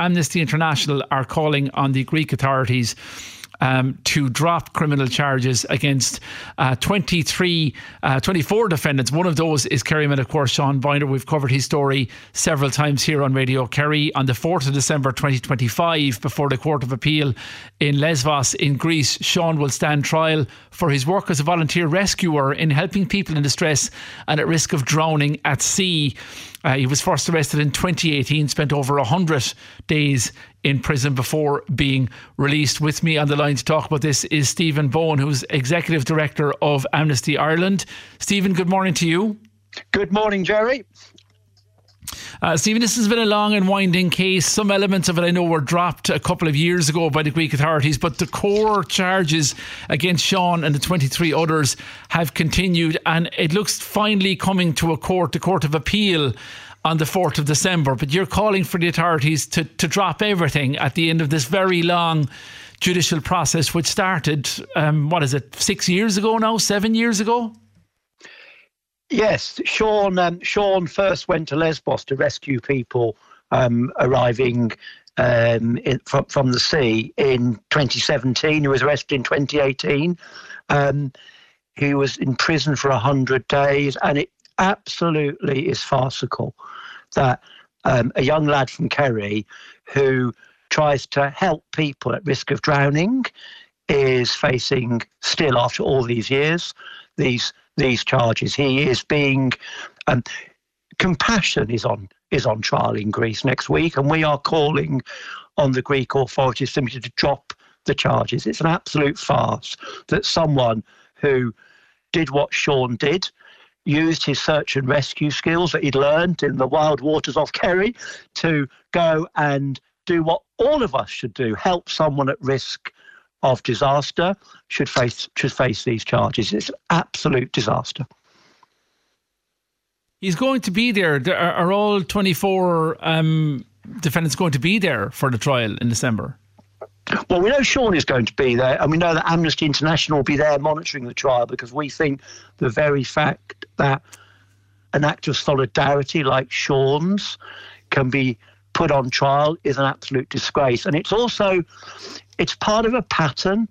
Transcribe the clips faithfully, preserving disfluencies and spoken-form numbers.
Amnesty International are calling on the Greek authorities Um, to drop criminal charges against uh, twenty-three, uh, twenty-four defendants. One of those is Kerryman, of course, Sean Binder. We've covered his story several times here on Radio Kerry. On the fourth of December twenty twenty-five, before the Court of Appeal in Lesvos in Greece, Sean will stand trial for his work as a volunteer rescuer in helping people in distress and at risk of drowning at sea. Uh, he was first arrested in twenty eighteen, spent over one hundred days in prison before being released. With me on the line to talk about this is Stephen Bowen, who's Executive Director of Amnesty Ireland. Stephen, good morning to you. Good morning, Jerry. Uh, Stephen, this has been a long and winding case. Some elements of it I know were dropped a couple of years ago by the Greek authorities, but the core charges against Sean and the twenty-three others have continued, and it looks finally coming to a court, the Court of Appeal, on the fourth of December. But you're calling for the authorities to, to drop everything at the end of this very long judicial process, which started, um, what is it, six years ago now, seven years ago? Yes, Sean um, Sean first went to Lesbos to rescue people um, arriving um, in, from, from the sea in twenty seventeen. He was arrested in twenty eighteen. Um, he was in prison for one hundred days, and it absolutely is farcical that um, a young lad from Kerry who tries to help people at risk of drowning is facing, still after all these years, these these charges. He is being um, Compassion is on is on trial in Greece next week, and we are calling on the Greek authorities simply to drop the charges. It's an absolute farce that someone who did what Sean did, used his search and rescue skills that he'd learned in the wild waters off Kerry to go and do what all of us should do, help someone at risk of disaster, should face should face these charges. It's an absolute disaster. He's going to be there. There are, are all twenty-four um, defendants going to be there for the trial in December? Well, we know Sean is going to be there, and we know that Amnesty International will be there monitoring the trial, because we think the very fact that an act of solidarity like Sean's can be put on trial is an absolute disgrace. And it's also, it's part of a pattern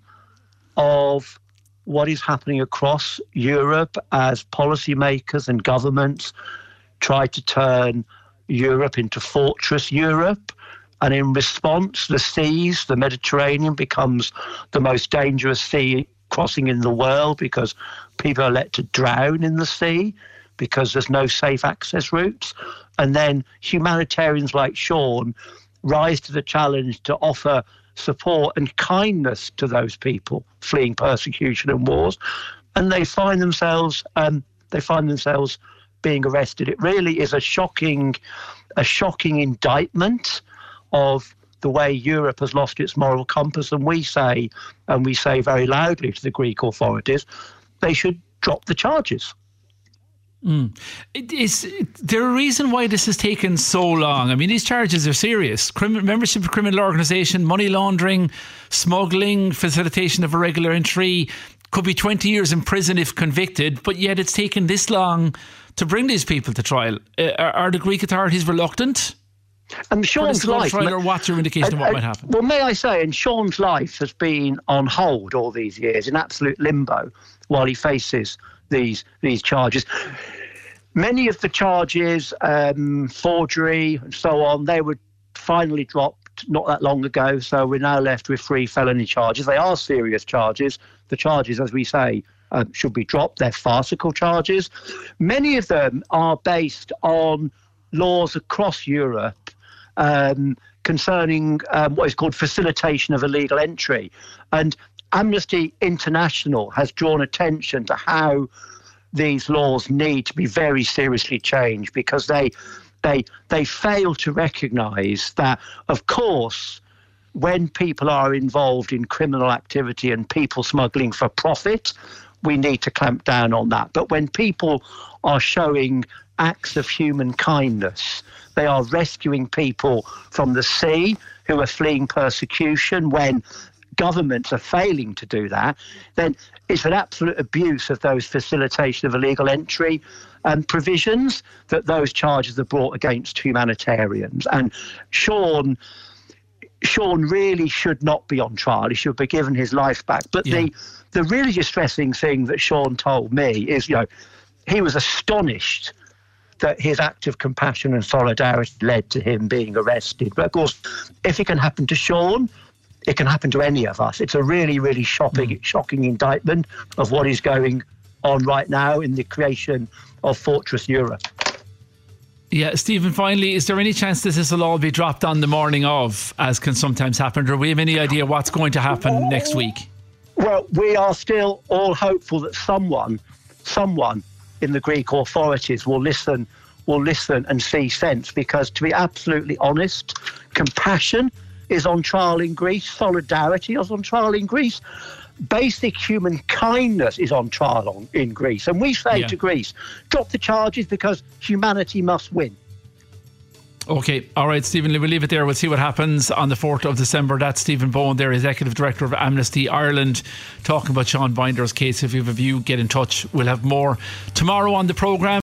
of what is happening across Europe as policymakers and governments try to turn Europe into fortress Europe. And in response, the seas, the Mediterranean becomes the most dangerous sea crossing in the world, because people are let to drown in the sea because there's no safe access routes. And then humanitarians like Sean rise to the challenge to offer support and kindness to those people fleeing persecution and wars, and they find themselves um, they find themselves being arrested. It really is a shocking, a shocking indictment of the way Europe has lost its moral compass, and we say, and we say very loudly to the Greek authorities, they should drop the charges. Mm. Is there a reason why this has taken so long? I mean, these charges are serious. Crim- membership of criminal organisation, money laundering, smuggling, facilitation of irregular entry. Could be twenty years in prison if convicted, but yet it's taken this long to bring these people to trial. Uh, are, are the Greek authorities reluctant? And Sean's life, trial, or what's your indication uh, of what uh, might happen? Well, may I say, and Sean's life has been on hold all these years, in absolute limbo, while he faces these these charges. Many of the charges, um, forgery and so on, they were finally dropped not that long ago, so we're now left with three felony charges. They are serious charges. The charges, as we say, uh, should be dropped. They're farcical charges. Many of them are based on laws across Europe um, concerning um, what is called facilitation of illegal entry. And Amnesty International has drawn attention to how these laws need to be very seriously changed, because they they they fail to recognise that, of course, when people are involved in criminal activity and people smuggling for profit, we need to clamp down on that. But when people are showing acts of human kindness, they are rescuing people from the sea who are fleeing persecution, when governments are failing to do that, then it's an absolute abuse of those facilitation of illegal entry um, provisions that those charges are brought against humanitarians. And Sean, Sean really should not be on trial. He should be given his life back. But yeah. the the really distressing thing that Sean told me is, you know, he was astonished that his act of compassion and solidarity led to him being arrested. But of course, if it can happen to Sean, it can happen to any of us. It's a really, really shocking, mm. shocking indictment of what is going on right now in the creation of Fortress Europe. Yeah, Stephen, finally, is there any chance that this will all be dropped on the morning of, as can sometimes happen? Or do we have any idea what's going to happen next week? Well, we are still all hopeful that someone, someone in the Greek authorities will listen, will listen and see sense, because to be absolutely honest, compassion is on trial in Greece, solidarity is on trial in Greece, basic human kindness is on trial on, in Greece. And we say yeah. to Greece, drop the charges because humanity must win. Okay, all right, Stephen, we'll leave it there. We'll see what happens on the fourth of December. That's Stephen Bowen there, Executive Director of Amnesty Ireland, talking about Sean Binder's case. If you have a view, get in touch. We'll have more tomorrow on the programme.